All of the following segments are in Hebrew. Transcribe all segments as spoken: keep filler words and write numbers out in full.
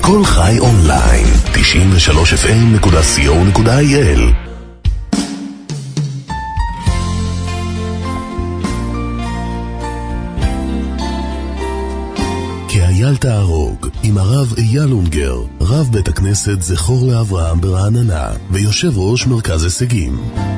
כל חי אונליין, תשעים ושלוש אף אם נקודה סי או נקודה איי אל. כאייל תהרוג, עם הרב אייל אונגר, רב בית הכנסת זכור לאברהם ברעננה, ויושב ראש מרכז הישגים.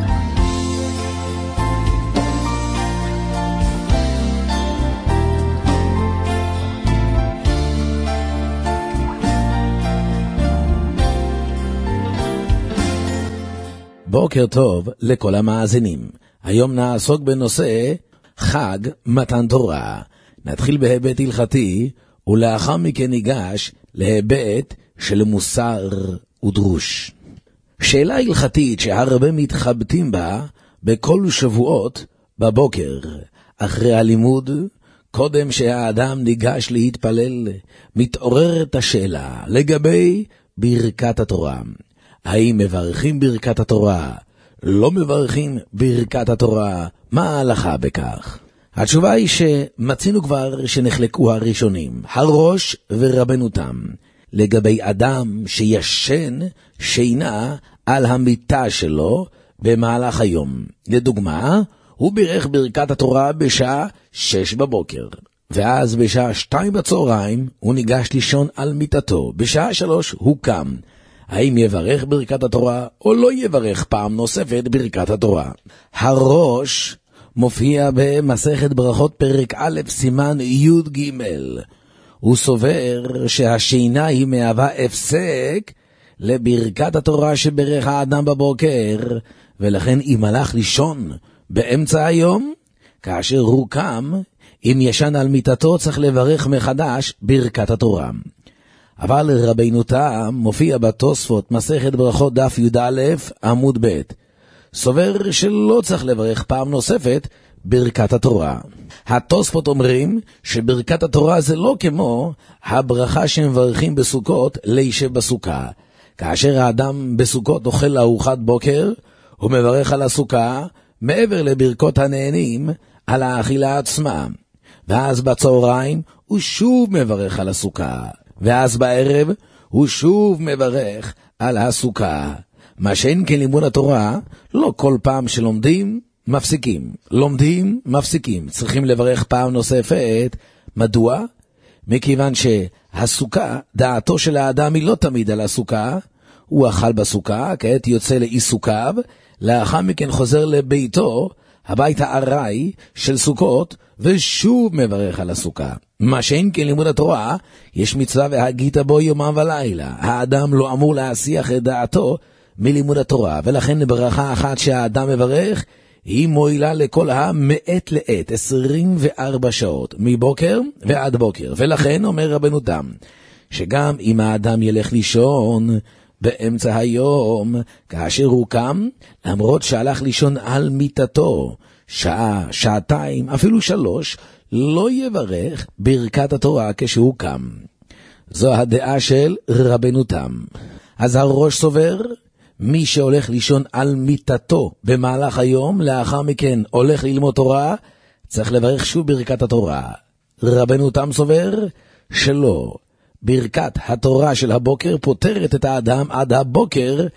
בוקר טוב לכל המאזינים. היום נעסוק בנושא חג מתן תורה. נתחיל בהיבט הלכתי, ולאחר מכן ניגש להיבט של מוסר ודרוש. שאלה הלכתית שהרבה מתחבטים בה בכל שבועות בבוקר, אחרי הלימוד, קודם שהאדם ניגש להתפלל, מתעוררת השאלה לגבי ברכת התורה. האם מברכים ברכת התורה? לא מברכים ברכת התורה? מה ההלכה בכך? התשובה היא שמצינו כבר שנחלקו הראשונים, הראש ורבנו תם, לגבי אדם שישן שינה על המיטה שלו במהלך היום. לדוגמה, הוא בירך ברכת התורה בשעה שש בבוקר, ואז בשעה שתיים בצהריים הוא ניגש לישון על מיטתו, בשעה שלוש הוא קם. האם יברך ברכת התורה או לא יברך פעם נוספת ברכת התורה? הראש מופיע במסכת ברכות פרק א' סימן י' ג'. הוא סובר שהשינה היא מהווה הפסק לברכת התורה שברך האדם בבוקר, ולכן אם הלך לישון באמצע היום, כאשר הוא קם, אם ישן על מיטתו צריך לברך מחדש ברכת התורה. אבל רבינו תם מופיע בתוספות מסכת ברכות דף י"א עמוד ב', סובר שלא צריך לברך פעם נוספת ברכת התורה. התוספות אומרים שברכת התורה זה לא כמו הברכה שמברכים בסוכות לישב בסוכה. כאשר האדם בסוכות אוכל ארוחת בוקר, הוא מברך על הסוכה מעבר לברכות הנהנים על האכילה עצמה. ואז בצהריים הוא שוב מברך על הסוכה. ואז בערב הוא שוב מברך על הסוכה. מה שאין כן לימוד התורה, לא כל פעם שלומדים, מפסיקים. לומדים, מפסיקים. צריכים לברך פעם נוספת. מדוע? מכיוון שהסוכה, דעתו של האדם היא לא תמיד על הסוכה. הוא אכל בסוכה, כעת יוצא לעיסוקיו, לאחר מכן חוזר לביתו, הבית הארעי של סוכות, ושוב מברך על הסוכה. מה שאין כן לימוד התורה, יש מצווה והגית בו יומם ולילה. האדם לא אמור להסיח את דעתו מלימוד התורה, ולכן ברכה אחת שהאדם מברך, היא מועילה לכל המעת לעת, עשרים וארבע שעות, מבוקר ועד בוקר. ולכן אומר רבנו תם, שגם אם האדם ילך לישון באמצע היום, כאשר הוא קם, למרות שהלך לישון על מיטתו, שעה, שעתיים, אפילו שלוש, לא יברך ברכת התורה כשהוא קם. זו הדעה של רבנו תם. אז הראש סובר, מי שהולך לישון על מיטתו במהלך היום, לאחר מכן הולך ללמוד תורה, צריך לברך שוב ברכת התורה. רבנו תם סובר שלא. ברכת התורה של הבוקר פותרת את האדם עד הבוקר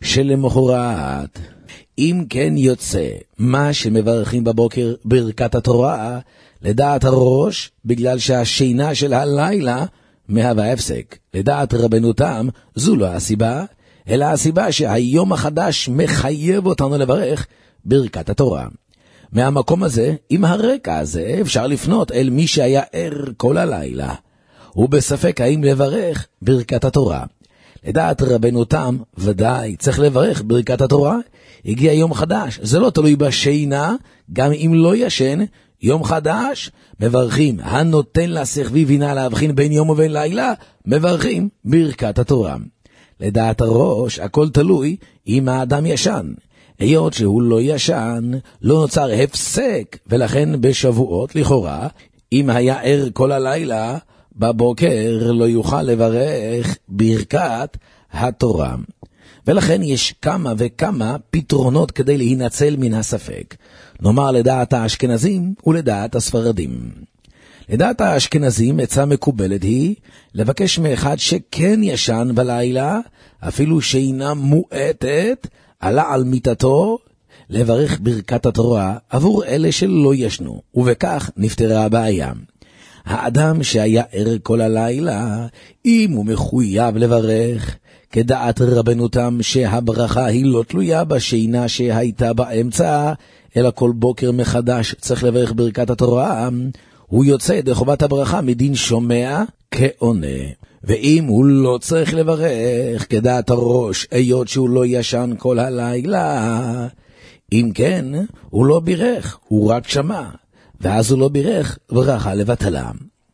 שלמחרת. אם כן יוצא מה שמברכים בבוקר ברכת התורה, לדעת הראש, בגלל שהשינה של הלילה מהווה הפסק. לדעת רבנו תם, זו לא הסיבה, אלא הסיבה שהיום החדש מחייב אותנו לברך ברכת התורה. מהמקום הזה, עם הרקע הזה, אפשר לפנות אל מי שהיה ער כל הלילה. הוא בספק האם לברך ברכת התורה. לדעת רבנו תם, ודאי, צריך לברך ברכת התורה. הגיע יום חדש, זה לא תלוי בשינה, גם אם לא ישן, יום חדש, מברכים, הנותן לשכבי בינה להבחין בין יום ובין לילה, מברכים ברכת התורה. לדעת הראש, הכל תלוי אם האדם ישן. היות שהוא לא ישן, לא נוצר הפסק, ולכן בשבועות, לכאורה, אם היה ער כל הלילה, בבוקר לא יוכל לברך ברכת התורה. ולכן יש כמה וכמה פתרונות כדי להינצל מן הספק. נאמר לדעת האשכנזים ולדעת הספרדים. לדעת האשכנזים עצה מקובלת היא לבקש מאחד שכן ישן בלילה, אפילו שאינה מועטת, עלה על מיטתו, לברך ברכת התורה עבור אלה שלא ישנו, ובכך נפתרה הבעיה. האדם שהיה ער כל הלילה, אם הוא מחויב לברך, כדעת רבנותם שהברכה היא לא תלויה בשינה שהייתה באמצע, אלא כל בוקר מחדש צריך לברך ברכת התורה, הוא יוצא ידי חובת הברכה מדין שומע כעונה. ואם הוא לא צריך לברך כדעת הראש, היות שהוא לא ישן כל הלילה, אם כן, הוא לא בירך, הוא רק שמע, ואז הוא לא בירך ברכה לבטלה.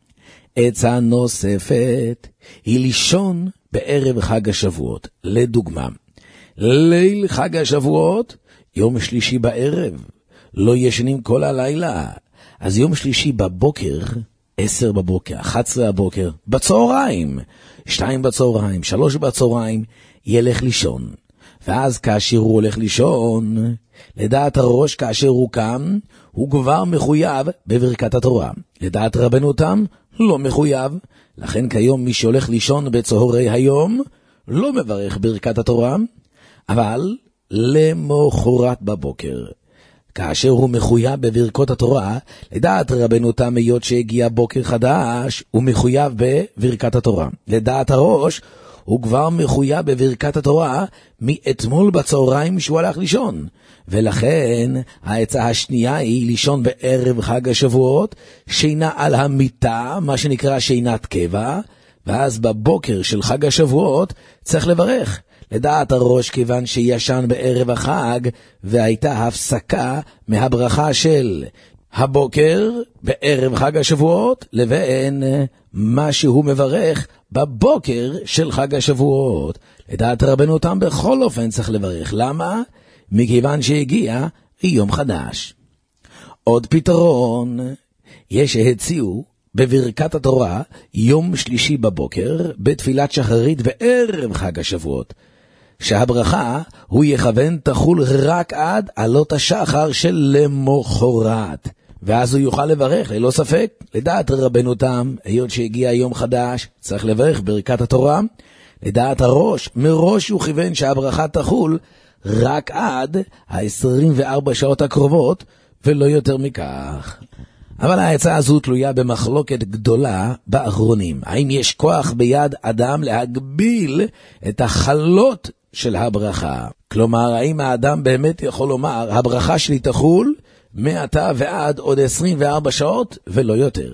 עצה נוספת היא לישון בערב חג השבועות. לדוגמה, ליל חג השבועות, יום שלישי בערב, לא ישנים כל הלילה, אז יום שלישי בבוקר, עשר בבוקר, אחת עשרה בבוקר, בצהריים, שתיים בצהריים, שלוש בצהריים, ילך לישון. ואז כאשר הוא הולך לישון, לדעת הראש כאשר הוא קם, הוא כבר מחויב בברכת התורה. לדעת רבנותם, לא מחויב. לכן כיום מי שהולך לישון בצהרי היום, לא מברך ברכת התורה, אבל למחרת בבוקר, כאשר הוא מחויב בברכות התורה, לדעת רבנותם היות שהגיע בוקר חדש, הוא מחויב בברכת התורה. לדעת הראש, הוא כבר מחויב בברכת התורה מאתמול בצהריים שהוא הלך לישון. ולכן העצה השנייה היא לישון בערב חג השבועות, שינה על המיטה, מה שנקרא שינת קבע, ואז בבוקר של חג השבועות צריך לברך. לדעת הראש כיוון שישן בערב החג, והייתה הפסקה מהברכה של הבוקר בערב חג השבועות, לבין מה שהוא מברך בבוקר של חג השבועות. לדעת רבנותם בכל אופן צריך לברך. למה? מכיוון שהגיע יום חדש. עוד פתרון, יש שהציעו בברכת התורה יום שלישי בבוקר, בתפילת שחרית בערב חג השבועות, שהברכה הוא יכוון תחול רק עד עלות השחר של למחרת, ואז הוא יוכל לברך ללא ספק. לדעת רבנותם, היות שהגיע יום חדש, צריך לברך ברכת התורה. לדעת הראש, מראש הוא כיוון שהברכה תחול רק עד ה-עשרים וארבע שעות הקרובות, ולא יותר מכך. אבל העצה הזו תלויה במחלוקת גדולה באחרונים. האם יש כוח ביד אדם להגביל את החלות של הברכה? כלומר, האם האדם באמת יכול לומר, הברכה שלי תחול מעתה ועד עוד עשרים וארבע שעות ולא יותר?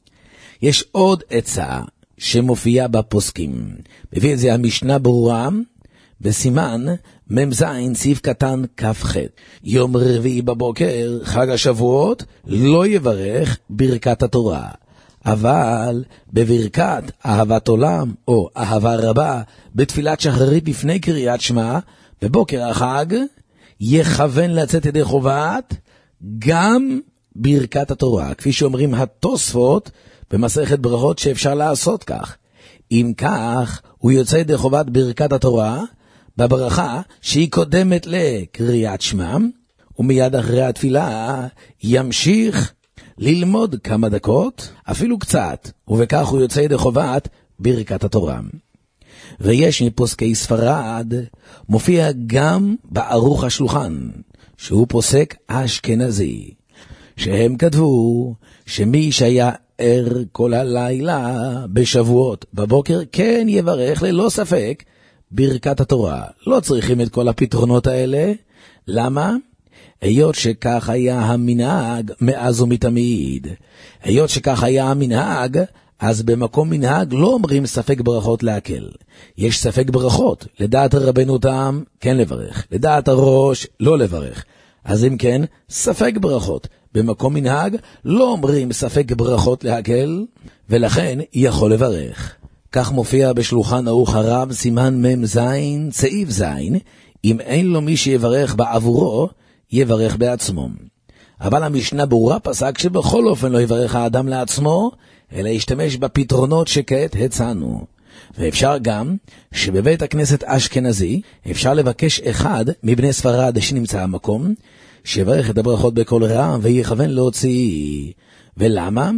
יש עוד עצה שמופיעה בפוסקים. מביא את זה המשנה ברורה, בסימן ממזין סעיף קטן כ"ח. יום רביעי בבוקר, חג השבועות, לא יברך ברכת התורה. אבל בברכת אהבת עולם או אהבה רבה, בתפילת שחרית לפני קריאת שמע, בבוקר החג, יכוון לצאת ידי חובת גם ברכת התורה. כפי שאומרים התוספות במסכת ברכות שאפשר לעשות כך. אם כך, הוא יוצא ידי חובת ברכת התורה, בברכה שהיא קודמת לקריאת שמע, ומיד אחרי התפילה ימשיך ללמוד כמה דקות, אפילו קצת, ובכך הוא יוצא ידי חובת ברכת התורה. ויש מפוסקי ספרד, מופיע גם בערוך השולחן, שהוא פוסק אשכנזי, שהם כתבו שמי שהיה ער כל הלילה בשבועות בבוקר כן יברך ללא ספק ברכת התורה. לא צריכים את כל הפתרונות האלה. למה? היות שכך היה המנהג מאז ומתמיד. היות שכך היה המנהג, אז במקום מנהג לא אומרים ספק ברכות להקל. יש ספק ברכות, לדעת רבנותם כן לברך, לדעת הראש לא לברך. אז אם כן, ספק ברכות. במקום מנהג לא אומרים ספק ברכות להקל, ולכן יכול לברך. כך מופיע בשולחן ערוך הרב סימן ממזין צעיף זין, אם אין לו מי שיברך בעבורו, יברך בעצמו. אבל המשנה ברורה פסק שבכל אופן לא יברך האדם לעצמו, אלא ישתמש בפתרונות שכעת הצענו. ואפשר גם שבבית הכנסת אשכנזי אפשר לבקש אחד מבני ספרד שנמצא המקום, שיברך את הברכות בכל רם ויכוון להוציא. ולמה?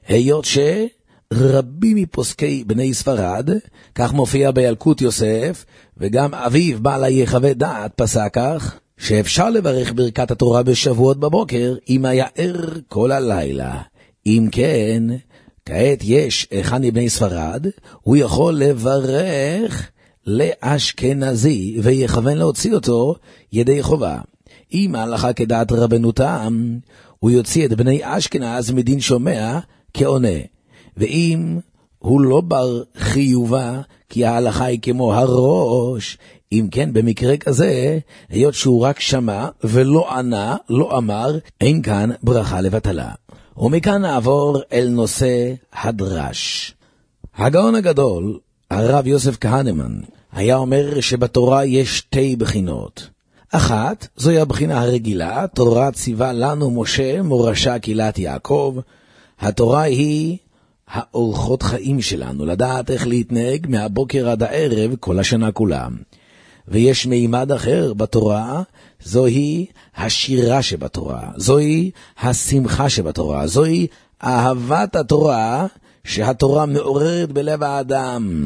היות שרבים מפוסקי בני ספרד, כך מופיע בילקוט יוסף, וגם אביו בעל היחווה דעת פסק כך, שאפשר לברך ברכת התורה בשבועות בבוקר, אם היה ער כל הלילה. אם כן, כעת יש אחד מבני ספרד, הוא יכול לברך לאשכנזי, ויכוון להוציא אותו ידי חובה. אם ההלכה כדעת רבנותם, הוא יוציא את בני אשכנז מדין שומע כעונה. ואם הוא לא בר חיובה, כי ההלכה היא כמו הראש, אם כן במקרה כזה, היות שהוא רק שמע ולא ענה, לא אמר, אין כאן ברכה לבטלה. ומכאן נעבור אל נושא הדרש. הגאון הגדול, הרב יוסף כהנמן, היה אומר שבתורה יש שתי בחינות. אחת, זוהי הבחינה הרגילה, תורה ציווה לנו משה מורשה קהילת יעקב. התורה היא האורחות חיים שלנו, לדעת איך להתנהג מהבוקר עד הערב כל השנה כולם. ויש מימד אחר בתורה, זוהי השירה שבתורה, זוהי השמחה שבתורה, זוהי אהבת התורה שהתורה מעוררת בלב האדם.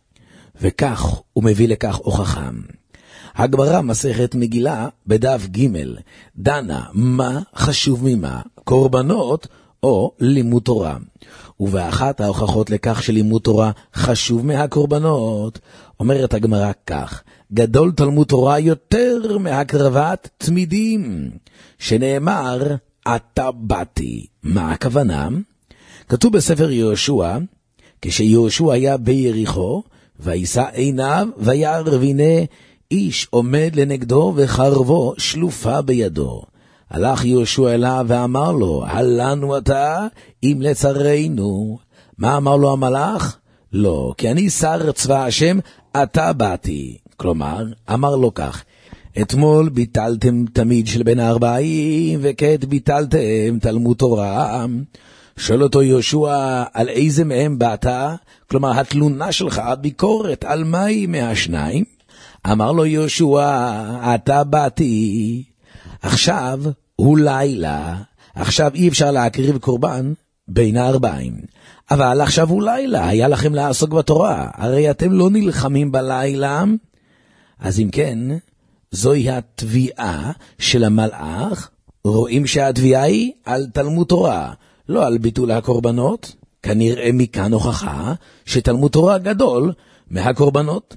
וכך הוא מביא לכך הוכחה. הגמרא מסכת מגילה בדף ג' דנה מה חשוב ממה, קורבנות או לימוד תורה. ובאחת ההוכחות לכך שלימוד תורה חשוב מהקורבנות, אומרת הגמרא כך, גדול תלמוד תורה יותר מהקרבת תמידים, שנאמר, אתה באתי. מה הכוונה? כתוב בספר יהושע, כשיהושע היה ביריחו, וישא עיניו וירא והנה איש עומד לנגדו וחרבו שלופה בידו. הלך יהושע אליו ואמר לו, הלנו אתה אם לצרינו. מה אמר לו המלאך? לא, כי אני שר צבא השם, אתה באתי. כלומר, אמר לו כך, אתמול ביטלתם תמיד של בין הארבעים, וכעת ביטלתם תלמוד תורה. שואל אותו יהושע, על איזה מהם באת? כלומר, התלונה שלך, הביקורת, על מהי מהשניים? אמר לו יהושע, אתה באתי. עכשיו הוא לילה, עכשיו אי אפשר להקריב קורבן בין הארבעים. אבל עכשיו הוא לילה, היה לכם לעסוק בתורה, הרי אתם לא נלחמים בלילה. אז אם כן, זוהי התביעה של המלאך, רואים שהתביעה היא על תלמוד תורה, לא על ביטול הקורבנות. כנראה מכאן הוכחה שתלמוד תורה גדול מהקורבנות.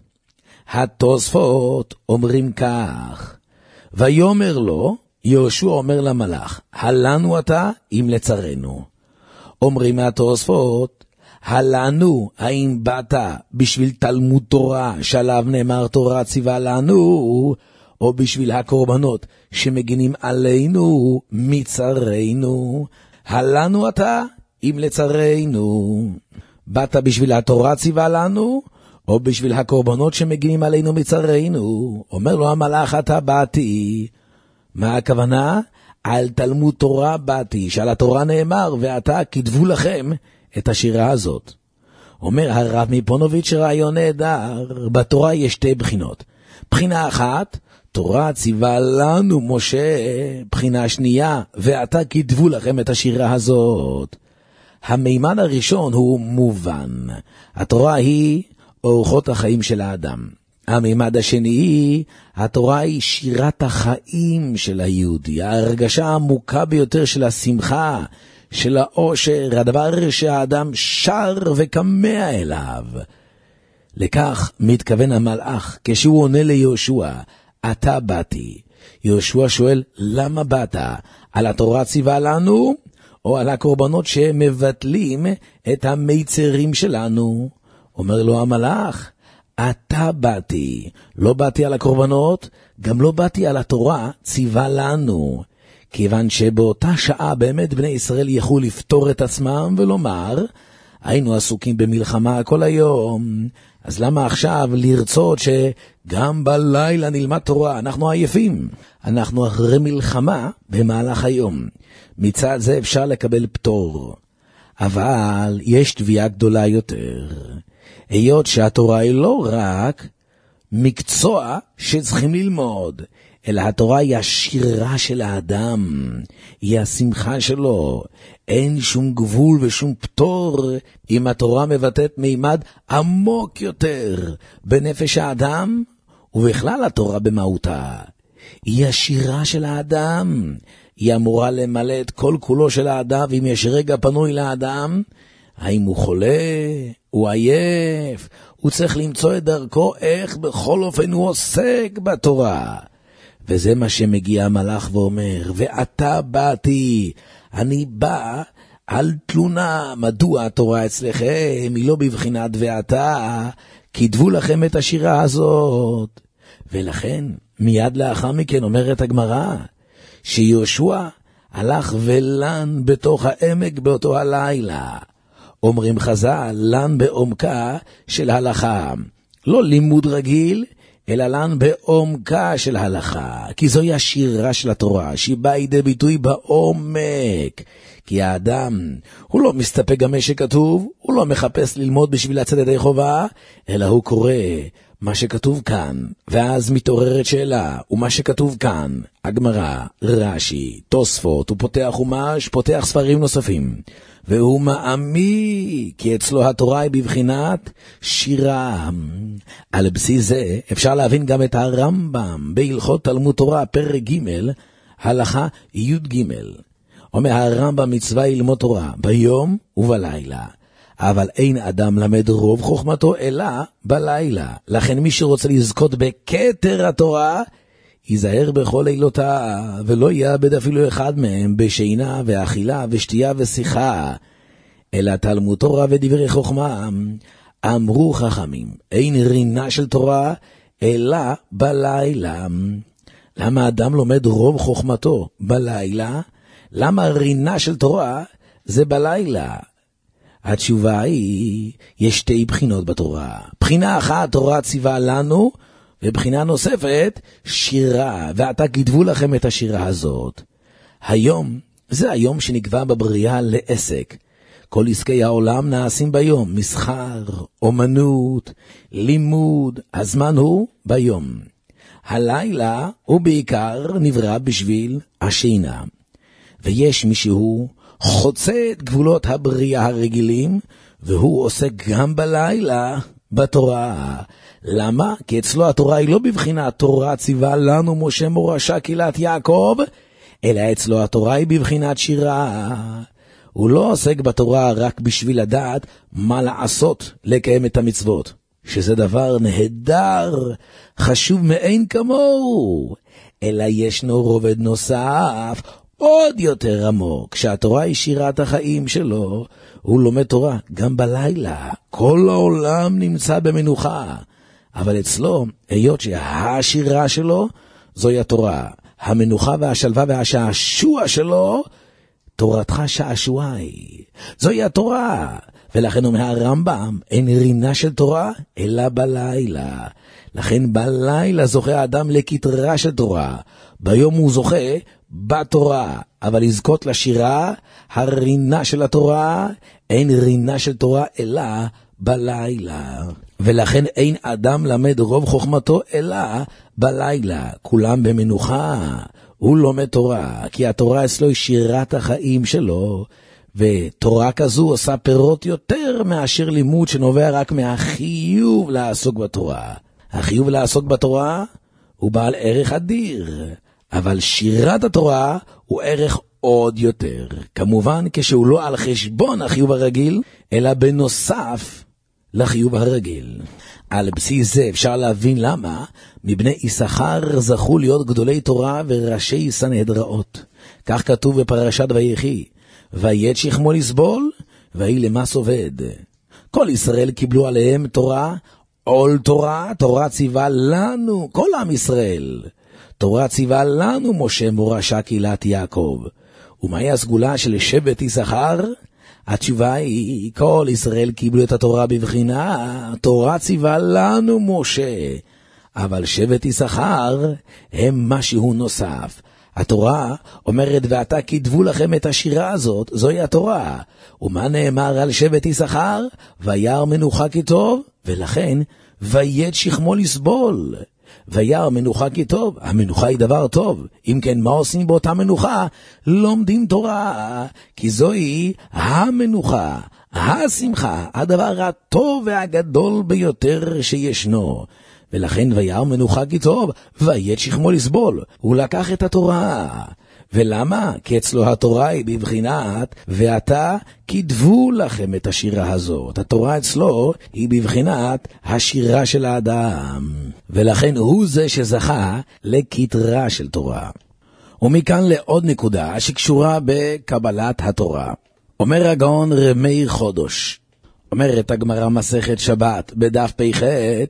התוספות אומרים כך, ויאמר לו, יהושע אומר למלאך, הלנו אתה אם לצרינו. אומרים התוספות, הלנו האם באת בשביל תלמוד תורה שעליו נאמר תורה ציווה לנו, או בשביל הקורבנות שמגינים עלינו מצרינו. הלנו אתה אם לצרינו. באת בשביל התורה ציווה לנו, או בשביל הקורבנות שמגינים עלינו מצרינו. אומר לו המלאך, אתה באתי. מה הכוונה? על תלמוד תורה באתי, שעל התורה נאמר, ואתה כתבו לכם את השירה הזאת. אומר הרב מפונוביץ' רעיון נהדר, בתורה יש שתי בחינות. בחינה אחת, תורה ציווה לנו משה, בחינה שנייה, ואתה כתבו לכם את השירה הזאת. המימד הראשון הוא מובן. התורה היא אורחות החיים של האדם. המימד השני, התורה היא שירת החיים של היהודי, ההרגשה העמוקה ביותר של השמחה, של האושר, הדבר שהאדם שר וקמע אליו. לכך מתכוון המלאך כשהוא עונה ליהושע, אתה באתי. יהושע שואל, למה באת? על התורה ציווה לנו, או על הקורבנות שמבטלים את המיצרים שלנו? אומר לו המלאך, אתה באתי. לא באתי על הקורבנות, גם לא באתי על התורה ציווה לנו. כיוון שבאותה שעה באמת בני ישראל יכלו לפתור את עצמם ולומר, היינו עסוקים במלחמה כל היום, אז למה עכשיו לרצות שגם בלילה נלמד תורה? אנחנו עייפים, אנחנו אחרי מלחמה במהלך היום. מצד זה אפשר לקבל פטור. אבל יש תביעה גדולה יותר. היות שהתורה היא לא רק מקצוע שצריכים ללמוד, אלא התורה היא השירה של האדם, היא השמחה שלו. אין שום גבול ושום פטור אם התורה מבטאת מימד עמוק יותר בנפש האדם, ובכלל התורה במהותה. היא השירה של האדם, היא אמורה למלא את כל כולו של האדם, ואם יש רגע פנוי לאדם, האם הוא חולה, הוא עייף, הוא צריך למצוא את דרכו איך בכל אופן הוא עוסק בתורה. וזה מה שמגיע המלאך ואומר, ואתה באתי, אני בא על תלונה, מדוע התורה אצלכם היא לא בבחינת ואתה, כתבו לכם את השירה הזאת. ולכן מיד לאחר מכן אומרת הגמרא, שיהושע הלך ולן בתוך העמק באותו הלילה. אומרים חז"ל, לן בעומקה של הלכה, לא לימוד רגיל, אלא לן בעומקה של הלכה, כי זוהי השירה של התורה, שהיא באה לידי ביטוי בעומק. כי האדם, הוא לא מסתפק גם מה שכתוב, הוא לא מחפש ללמוד בשביל לצאת ידי חובה, אלא הוא קורא מה שכתוב כאן, ואז מתעוררת שאלה, ומה שכתוב כאן, הגמרא, רש"י, תוספות, הוא פותח חומש, פותח ספרים נוספים, והוא מעמיק, כי אצלו התורה היא בבחינת שירה. על בסיס זה אפשר להבין גם את הרמב"ם בהלכות תלמוד תורה, פרק ג' הלכה י' ג'. אומר הרמב"ם, מצווה ללמוד תורה ביום ובלילה, אבל אין אדם למד רוב חוכמתו אלא בלילה. לכן מי שרוצה לזכות בכתר התורה, ייזהר בכל לילותיו, ולא יאבד אפילו אחד מהם בשינה ואכילה ושתייה ושיחה, אלא תלמוד תורה ודברי חוכמה. אמרו חכמים, אין רינה של תורה אלא בלילה. למה אדם לומד רוב חוכמתו בלילה? למה רינה של תורה זה בלילה? התשובה היא, יש שתי בחינות בתורה. בחינה אחת, תורה ציווה לנו, ובחינה נוספת, שירה, ואתה כתבו לכם את השירה הזאת. היום, זה היום שנקבע בבריאה לעסק. כל עסקי העולם נעשים ביום, מסחר, אומנות, לימוד, הזמן הוא ביום. הלילה הוא בעיקר נברא בשביל השינה. ויש מישהו חוצה את גבולות הבריאה הרגילים, והוא עוסק גם בלילה בתורה. למה? כי אצלו התורה היא לא בבחינת תורה ציווה לנו משה מורשה קהילת יעקב, אלא אצלו התורה היא בבחינת שירה. הוא לא עוסק בתורה רק בשביל לדעת מה לעשות לקיים את המצוות, שזה דבר נהדר, חשוב מאין כמוהו, אלא ישנו רובד נוסף, עוד יותר עמוק, שהתורה היא שירת החיים שלו. הוא לומד תורה גם בלילה, כל העולם נמצא במנוחה, אבל אצלו, היות שהשירה שלו זוהי התורה, המנוחה והשלווה והשעשוע שלו, תורתך שעשוע היא, זוהי התורה. ולכן אומר הרמב"ם, אין רינה של תורה אלא בלילה. לכן בלילה זוכה האדם לכתרה של תורה, ביום הוא זוכה בתורה, אבל לזכות לשירה, הרינה של התורה, אין רינה של תורה אלא בלילה. ולכן אין אדם למד רוב חוכמתו אלא בלילה. כולם במנוחה, הוא לומד תורה, כי התורה אצלו היא שירת החיים שלו, ותורה כזו עושה פירות יותר מאשר לימוד שנובע רק מהחיוב לעסוק בתורה. החיוב לעסוק בתורה הוא בעל ערך אדיר, אבל שירת התורה הוא ערך עוד יותר. כמובן כשהוא לא על חשבון החיוב הרגיל, אלא בנוסף לחיוב הרגיל. על בסיס זה אפשר להבין למה מבני יששכר זכו להיות גדולי תורה וראשי סנהדראות. כך כתוב בפרשת ויחי, ויית שכמו לסבול, ויהי למס עובד. כל ישראל קיבלו עליהם תורה, עול תורה, תורה ציווה לנו, כל עם ישראל. תורה ציווה לנו משה מורשה קהילת יעקב. ומהי הסגולה של שבט יששכר? התשובה היא, כל ישראל קיבלו את התורה בבחינה, תורה ציווה לנו משה. אבל שבט יששכר הם משהו נוסף. התורה אומרת, ואתה כתבו לכם את השירה הזאת, זוהי התורה. ומה נאמר על שבט יששכר? וירא מנוחה כטוב, ולכן ויית שכמו לסבול. וירא מנוחה כי טוב. המנוחה היא דבר טוב. אם כן, מה עושים באותה מנוחה? לומדים תורה, כי זוהי המנוחה, השמחה, הדבר הטוב והגדול ביותר שישנו. ולכן וירא מנוחה כי טוב, ויית שכמו לסבול. הוא לקח את התורה. ולמה? כי אצלו התורה היא בבחינת, ועתה כתבו לכם את השירה הזאת. התורה אצלו היא בבחינת השירה של האדם. ולכן הוא זה שזכה לכתרה של תורה. ומכאן לעוד נקודה שקשורה בקבלת התורה. אומר הגאון רמי חודש, אומרת הגמרא מסכת שבת בדף פ"ח,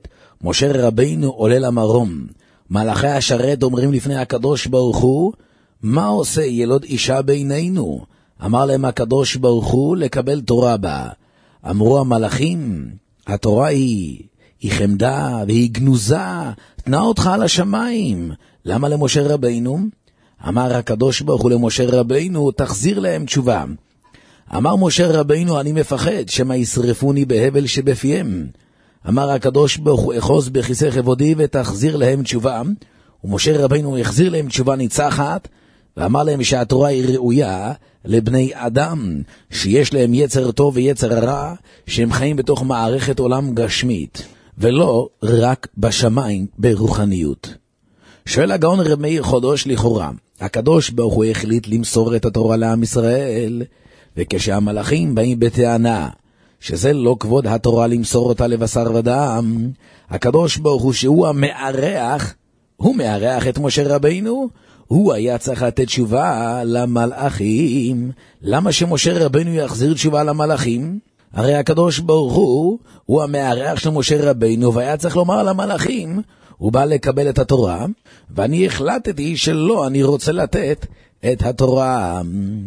משה רבינו עולה למרום. מלאכי השרת אומרים לפני הקדוש ברוך הוא, מה עושה ילוד אישה בינינו? אמר להם הקדוש ברוך הוא לקבל תורה בה. אמרו המלאכים, התורה היא, היא חמדה והיא גנוזה, תנה אותך על השמיים. למה למשה רבינו? אמר הקדוש ברוך הוא למשה רבינו, תחזיר להם תשובה. אמר משה רבינו, אני מפחד שמא ישרפוני בהבל שבפיהם. אמר הקדוש ברוך הוא, אחוז בכיסא כבודי ותחזיר להם תשובה. ומשה רבינו החזיר להם תשובה ניצחת, ואמר להם שהתורה היא ראויה לבני אדם, שיש להם יצר טוב ויצר רע, שהם חיים בתוך מערכת עולם גשמית, ולא רק בשמיים ברוחניות. שואל הגאון רמי חודש לכאורה, הקדוש ברוך הוא החליט למסור את התורה לעם ישראל, וכשהמלאכים באים בטענה שזה לא כבוד התורה למסור אותה לבשר ודם, הקדוש ברוך הוא שהוא המארח, הוא מארח את משה רבינו, הוא היה צריך לתת תשובה למלאכים. למה שמשה רבינו יחזיר תשובה למלאכים? הרי הקדוש ברוך הוא, הוא המארח של משה רבינו, והיה צריך לומר למלאכים, הוא בא לקבל את התורה, ואני החלטתי שלא, אני רוצה לתת את התורה.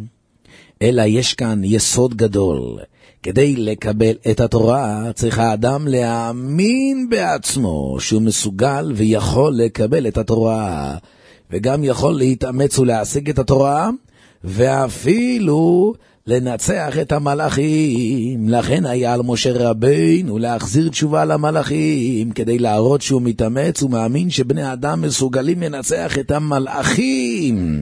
אלא יש כאן יסוד גדול. כדי לקבל את התורה צריך האדם להאמין בעצמו שהוא מסוגל ויכול לקבל את התורה, וגם יכול להתאמץ ולהשיג את התורה, ואפילו לנצח את המלאכים. לכן היה על משה רבינו להחזיר תשובה למלאכים, כדי להראות שהוא מתאמץ ומאמין שבני אדם מסוגלים לנצח את המלאכים.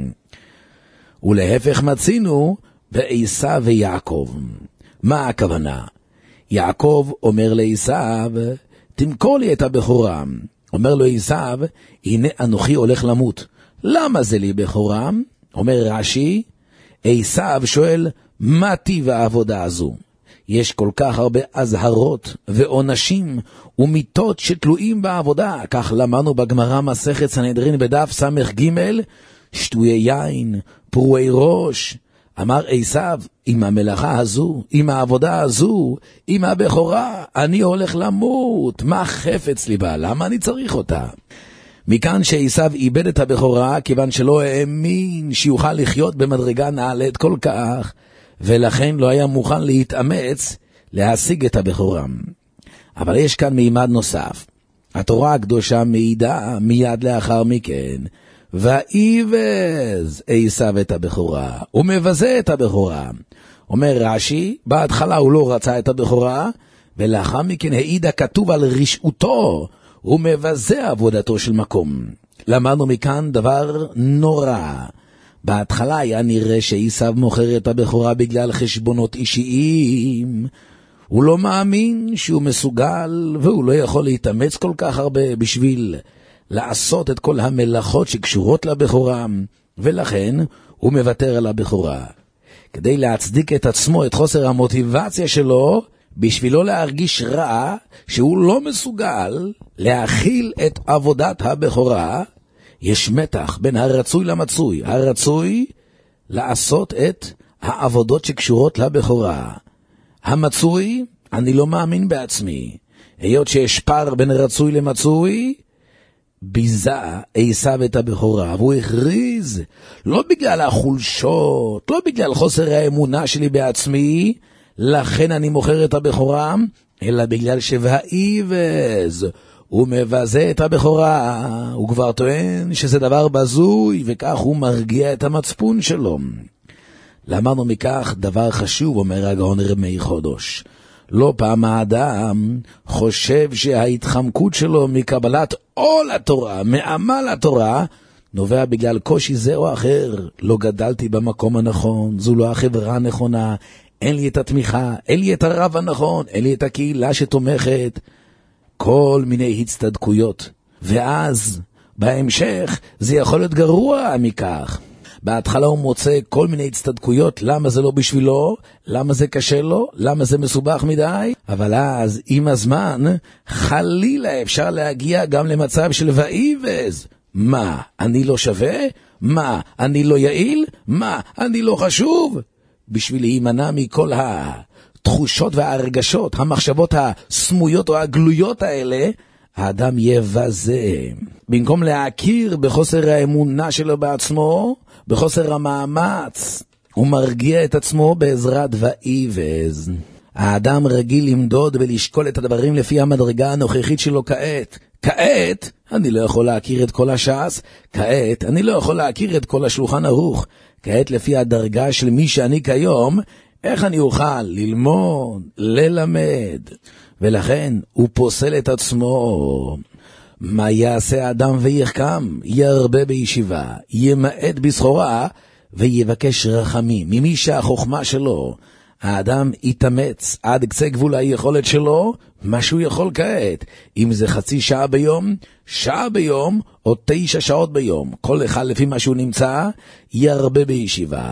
ולהפך מצינו בעשיו ויעקב. מה הכוונה? יעקב אומר לעשיו, תמכור לי את הבכורה. אומר לו עשיו, הנה אנוכי הולך למות. למה זה לי בכורה? אומר רש"י, עשיו שואל, מה טיב העבודה הזו? יש כל כך הרבה אזהרות ועונשים ומיתות שתלויים בעבודה. כך למדנו בגמרא מסכת סנהדרין בדף סמך ג', שטויי יין, פרועי ראש. אמר עשיו, עם המלאכה הזו, עם העבודה הזו, עם הבכורה, אני הולך למות. מה חפץ לי בה? למה אני צריך אותה? מכאן שעשיו איבד את הבכורה, כיוון שלא האמין שיוכל לחיות במדרגה נעלית כל כך, ולכן לא היה מוכן להתאמץ להשיג את הבכורה. אבל יש כאן מימד נוסף. התורה הקדושה מעידה מיד לאחר מכן, ואיבז עשיו את הבכורה, הוא מבזה את הבכורה. אומר רש"י, בהתחלה הוא לא רצה את הבכורה, ולאחר מכן העיד הכתוב על רשעותו, הוא מבזה עבודתו של מקום. למדנו מכאן דבר נורא. בהתחלה היה נראה שעשיו מוכר את הבכורה בגלל חשבונות אישיים. הוא לא מאמין שהוא מסוגל, והוא לא יכול להתאמץ כל כך הרבה בשביל לעשות את כל המלאכות שקשורות לבכורה, ולכן הוא מוותר על הבכורה. כדי להצדיק את עצמו, את חוסר המוטיבציה שלו, בשביל לא להרגיש רע שהוא לא מסוגל להכיל את עבודת הבכורה, יש מתח בין הרצוי למצוי. הרצוי לעשות את העבודות שקשורות לבכורה. המצוי, אני לא מאמין בעצמי. היות שיש פער בין רצוי למצוי, ביזה עשיו את הבכורה, והוא הכריז, לא בגלל החולשות, לא בגלל חוסר האמונה שלי בעצמי, לכן אני מוכר את הבכורה, אלא בגלל שבהאיבז, הוא מבזה את הבכורה, הוא כבר טוען שזה דבר בזוי, וכך הוא מרגיע את המצפון שלו. למדנו מכך דבר חשוב, אומר הגאון רמי חודש. לא פעם האדם חושב שההתחמקות שלו מקבלת עול התורה, מעמל התורה, נובע בגלל קושי זה או אחר. לא גדלתי במקום הנכון, זו לא החברה הנכונה, אין לי את התמיכה, אין לי את הרב הנכון, אין לי את הקהילה שתומכת. כל מיני הצטדקויות. ואז, בהמשך, זה יכול להיות גרוע מכך. בהתחלה הוא מוצא כל מיני הצטדקויות, למה זה לא בשבילו, למה זה קשה לו, למה זה מסובך מדי, אבל אז, עם הזמן, חלילה אפשר להגיע גם למצב של ואיבז. מה, אני לא שווה? מה, אני לא יעיל? מה, אני לא חשוב? בשביל להימנע מכל התחושות וההרגשות, המחשבות הסמויות או הגלויות האלה, האדם יבזה. במקום להכיר בחוסר האמונה שלו בעצמו, בחוסר המאמץ, הוא מרגיע את עצמו בעזרת ואיבז. האדם רגיל למדוד ולשקול את הדברים לפי המדרגה הנוכחית שלו כעת. כעת אני לא יכול להכיר את כל הש"ס, כעת אני לא יכול להכיר את כל השולחן ערוך, כעת לפי הדרגה של מי שאני כיום, איך אני אוכל ללמוד, ללמד? ולכן הוא פוסל את עצמו. מה יעשה האדם ויחכם? ירבה בישיבה, ימעט בסחורה, ויבקש רחמים ממי שהחוכמה שלו. האדם יתאמץ עד קצה גבול היכולת שלו, מה שהוא יכול כעת. אם זה חצי שעה ביום, שעה ביום, או תשע שעות ביום. כל אחד לפי מה שהוא נמצא, ירבה בישיבה.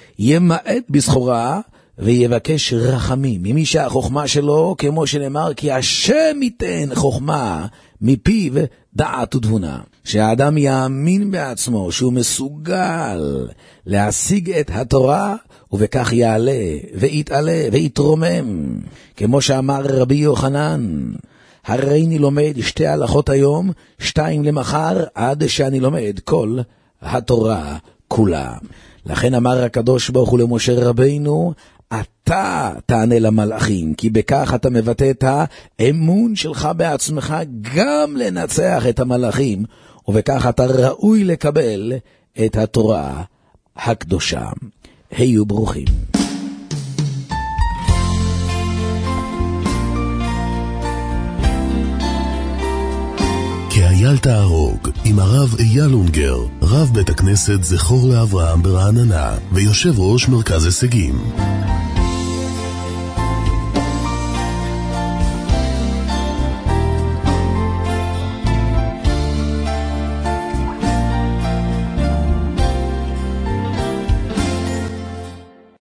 ימעט בסחורה, ויבקש רחמים ממי שהחוכמה שלו, כמו שנאמר, כי השם ייתן חוכמה מפיו דעת ותבונה. שהאדם יאמין בעצמו שהוא מסוגל להשיג את התורה, ובכך יעלה ויתעלה ויתרומם. כמו שאמר רבי יוחנן, הרי אני לומד שתי הלכות היום, שתיים למחר, עד שאני לומד כל התורה כולה. לכן אמר הקדוש ברוך הוא למשה רבינו, אתה תענה למלאכים, כי בכך אתה מבטא את האמון שלך בעצמך גם לנצח את המלאכים, ובכך אתה ראוי לקבל את התורה הקדושה. היו ברוכים. כאייל תערוג עם הרב אייל אונגר, רב בית הכנסת זכור לאברהם ברעננה ויושב ראש מרכז הישגים.